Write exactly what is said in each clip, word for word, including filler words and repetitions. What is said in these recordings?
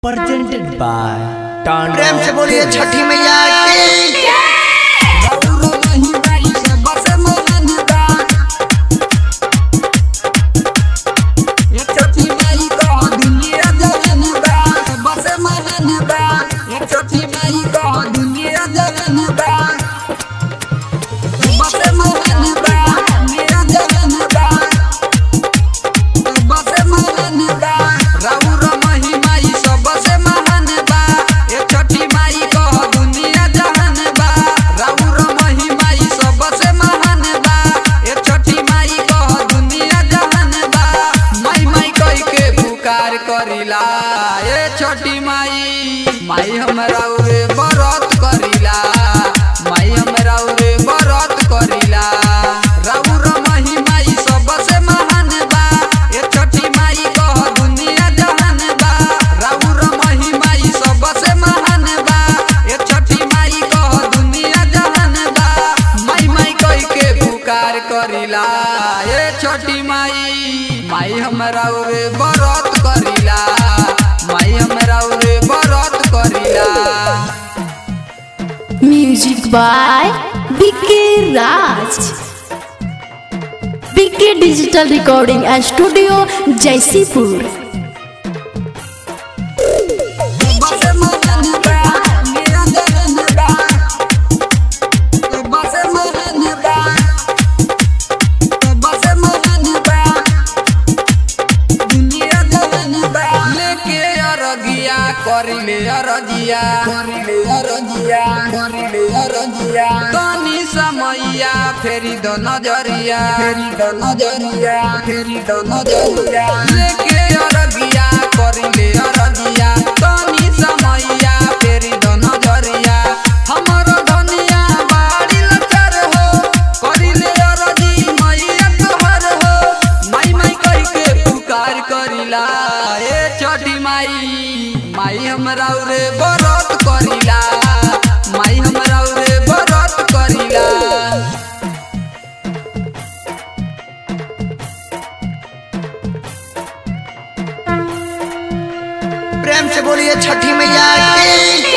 presented by प्रेम से बोलिए छठी मैया की। करिला ये छोटी माई माई हमरा रे बरत करिला माई हमरा रे बरत करिला राउर मही माई सबसे महान बा ये छोटी माई कह दुनिया जहान बा राउर मही माई सबसे महान बा ये छोटी माई कह दुनिया जहान बा माई माई कह के पुकार करिला ये छोटी माई माई हमरा रे बरत करिला माई हमरा रे बरत करिला। Music by B K Raj, B K digital recording and studio Jaisipur. करिले अरजिया करिले अरजिया करिले अरजिया तनी समैया फेरी दो नजरिया फेरी दो नजरिया फेरी दो नजरिया लेके अरजिया करिले अरजिया तनी समैया फेरी दो नजरिया हमरो धनिया बाड़ी लचर हो करिले अरजी मैया तोहर हो माई माई कह के पुकार करिला ए छोटी माई माई हमरा रे बरत करिला माई हमरा रे बरत करिला। प्रेम से बोलिए छठी मैया की।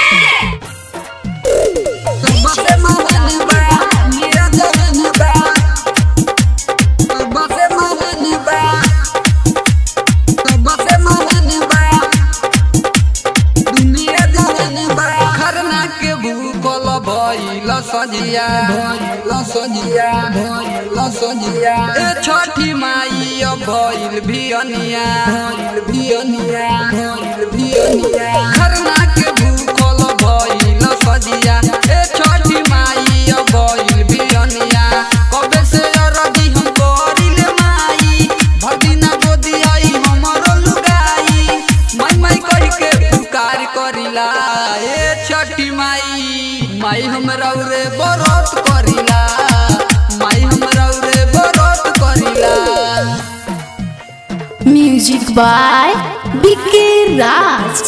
सजिया भइल सजिया भइल सजिया ए छठी माई भइल भियनिया भइल भियनिया भइल भियनिया खरना के भूखल भइल सजिया ए छठी माई भइल भियनिया कबे से अरजी हम करिले माई भदिना गोदी आई हमरो लुगाई माई माई कह के पुकार करिला ए छठी माई माई हमरा रे बरत करिला माई हमरा रे बरत करिला। म्यूजिक बाय बीके राज,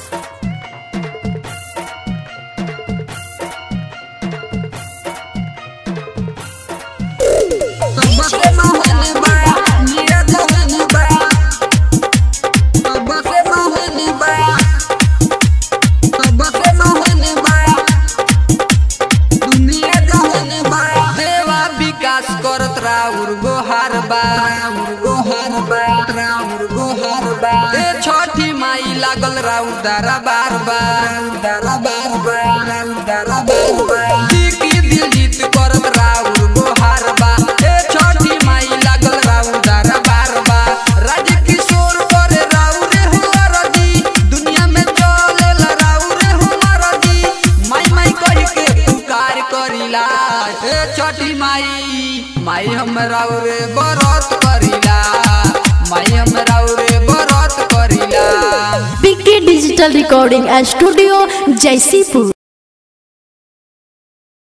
करत राउर गोहार बा राउर गोहार बा राउर गोहार बा ए छठी माई लागल राउर दारा बार बा राउर दारा बार बा राउर दारा बार बा की दिल जीत करत राउर गोहार बा ए छठी माई लागल राउर दारा बार बा राज किशोर करे राउर हो अरजी दुनिया में चलेला राउर हो अरजी माई माई कह के पुकार करिला ए छठी माई माई हमरा रे बरत करिला माई हमरा रे बरत करिला। B K digital recording and studio Jaisipur.